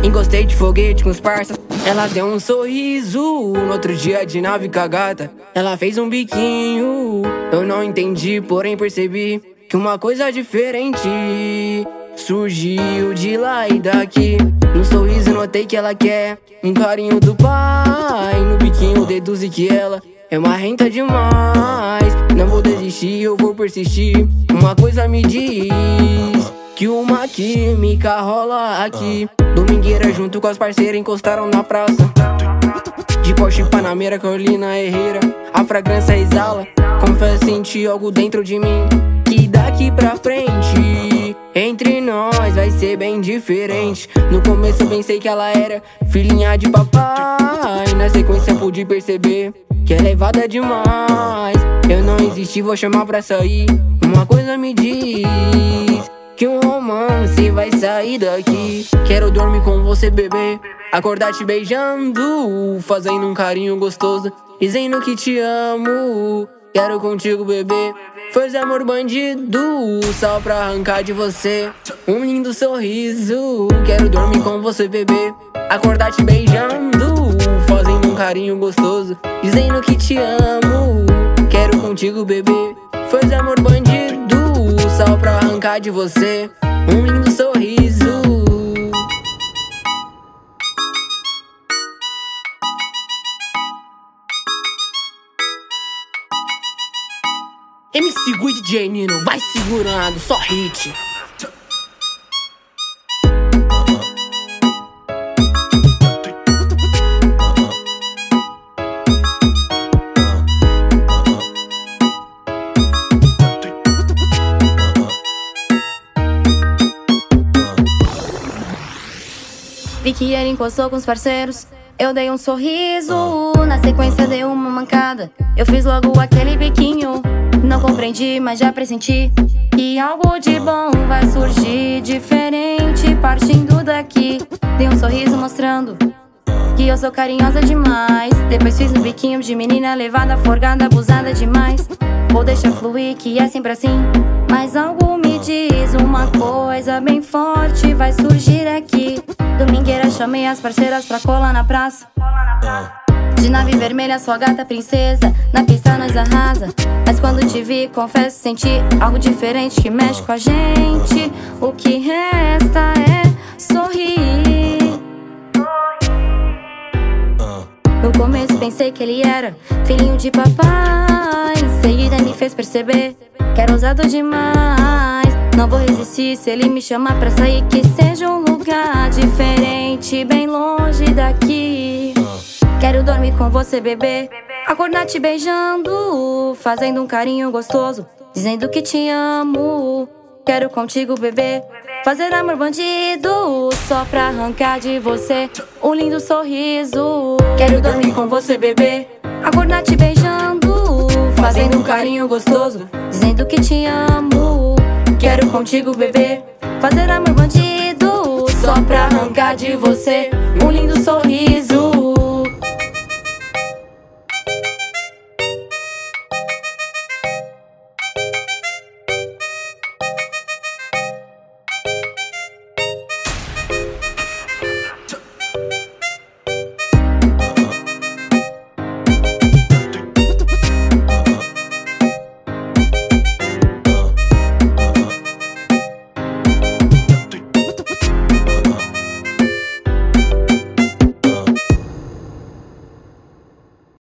Encostei de foguete com os parças. Ela deu um sorriso. No outro dia de nave com a gata, ela fez um biquinho. Eu não entendi, porém percebi que uma coisa diferente surgiu de lá e daqui. No sorriso notei que ela quer um carinho do pai. No biquinho deduzi que ela é uma renta demais. Não vou desistir, eu vou persistir. Uma coisa me diz que uma química rola aqui. Domingueira junto com as parceiras encostaram na praça. De Porsche Panamera, Carolina Herrera, a fragrância exala. Confesso, senti algo dentro de mim que daqui pra frente entre nós vai ser bem diferente. No começo eu pensei que ela era filhinha de papai. Na sequência pude perceber que é levada demais. Eu não existi, vou chamar pra sair. Uma coisa me diz que um romance vai sair daqui. Quero dormir com você, bebê, acordar te beijando, fazendo um carinho gostoso, dizendo que te amo. Quero contigo, bebê, fazer amor bandido, só pra arrancar de você um lindo sorriso. Quero dormir com você, bebê, acordar te beijando, fazendo um carinho gostoso, dizendo que te amo. Quero contigo, bebê, fazer amor bandido, só pra arrancar de você um lindo sorriso. MC Gu e DJ Nino, vai segurando, só hit. Vi que ele encostou com os parceiros, eu dei um sorriso. Na sequência dei uma mancada, eu fiz logo aquele biquinho. Não compreendi, mas já pressenti que algo de bom vai surgir diferente partindo daqui. Dei um sorriso mostrando que eu sou carinhosa demais. Depois fiz um biquinho de menina levada, forgada, abusada demais. Vou deixar fluir que é sempre assim, mas algo me diz uma coisa bem forte vai surgir aqui. Domingueira chamei as parceiras pra colar na praça. De nave vermelha, sua gata princesa, na pista nós arrasa. Mas quando te vi, confesso, senti algo diferente que mexe com a gente. O que resta é sorrir. No começo pensei que ele era filhinho de papai. Em seguida me fez perceber que era ousado demais. Não vou resistir se ele me chamar pra sair, que seja um lugar diferente, bem longe daqui. Quero dormir com você, bebê, acordar te beijando, fazendo um carinho gostoso, dizendo que te amo. Quero contigo, bebê, fazer amor bandido, só pra arrancar de você um lindo sorriso. Quero dormir com você, bebê, acordar te beijando, fazendo um carinho gostoso, dizendo que te amo. Quero contigo, bebê, fazer amor bandido, só pra arrancar de você